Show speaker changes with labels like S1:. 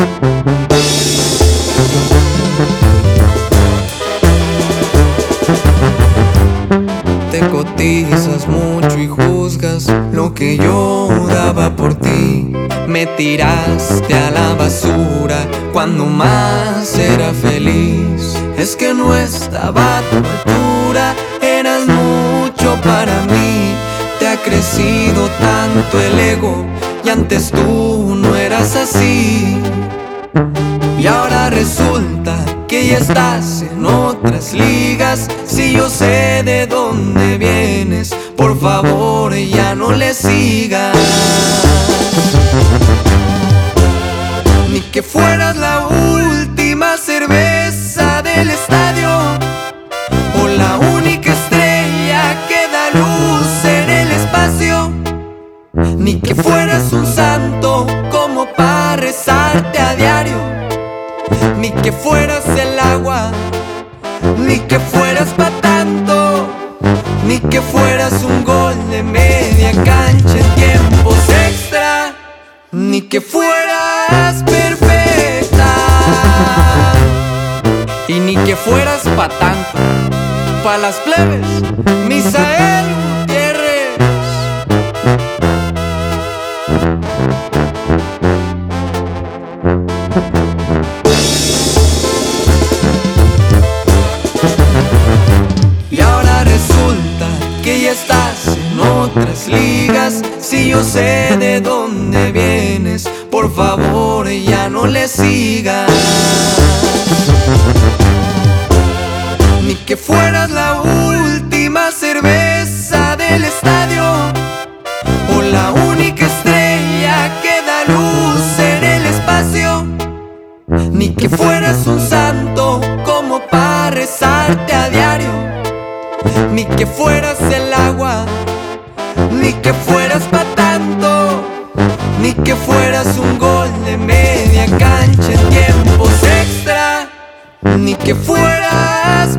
S1: Te cotizas mucho y juzgas lo que yo daba por ti. Me tiraste a la basura cuando más era feliz. Es que no estaba a tu altura, eras mucho para mí. Te ha crecido tanto el ego y antes tú no eras así. Y ahora resulta que ya estás en otras ligas. Si yo sé de dónde vienes, por favor ya no le sigas. Ni que fueras la última cerveza del estadio o la única estrella que da luz en el espacio. Ni que fueras un santo como para rezarte a diario. Ni que fueras el agua, ni que fueras pa' tanto. Ni que fueras un gol de media cancha en tiempos extra. Ni que fueras perfecta. Y ni que fueras pa' tanto. Pa' las plebes, Misael Gutiérrez. Y ahora resulta que ya estás en otras ligas. Si yo sé de dónde vienes, por favor ya no le sigas. Ni que fueras la última cerveza del estadio o la única estrella que da luz en el espacio. Ni que fueras un santo como para rezarte a diario. Ni que fueras el agua, ni que fueras pa' tanto. Ni que fueras un gol de media cancha en tiempos extra. Ni que fueras